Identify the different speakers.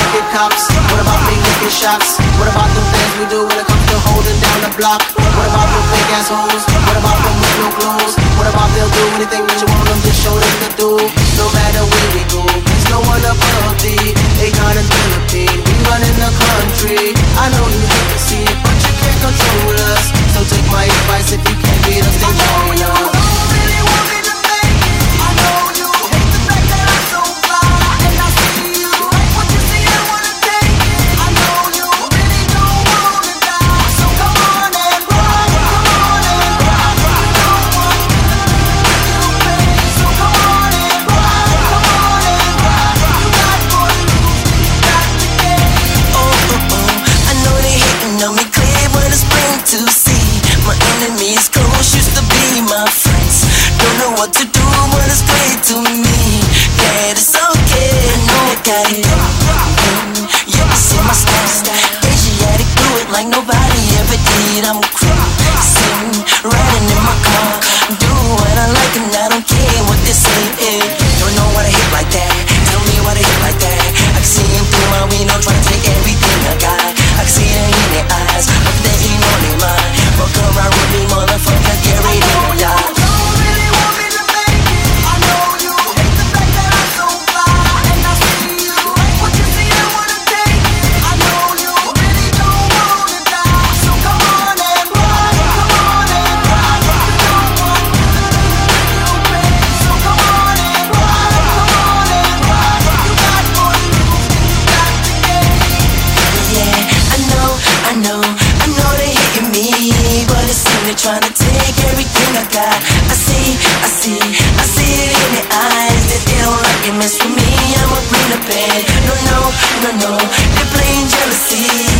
Speaker 1: wicked cops? What about big wicked shots? What about the things we do when it comes to holding down the block? What about the fake assholes? What about them with no clothes? What about they'll do anything that you want them, just show them to do? No matter where we go, there's no one above thee. Akon and Philippine, we running the country. I know you hate to see it, but you can't control us. So take my advice, if you can't beat us, then join us.
Speaker 2: What to do when it's great to me? Yeah, it's okay. I know I got it. You can see my style. Asiatic, do it like nobody ever did. I'm cruising, riding in my car. Do what I like and I don't care what they say. Don't know what I hit like that. Tell me what I hit like that. I can see him through my window trying to take everything I got. I can see it in their eyes, but they ain't on their mind. Fuck around with me, motherfucker, get ready to die. Trying to take everything I got. I see it in their eyes that they don't like it, mess with me, I'ma bring the pain. No, they're playing jealousy.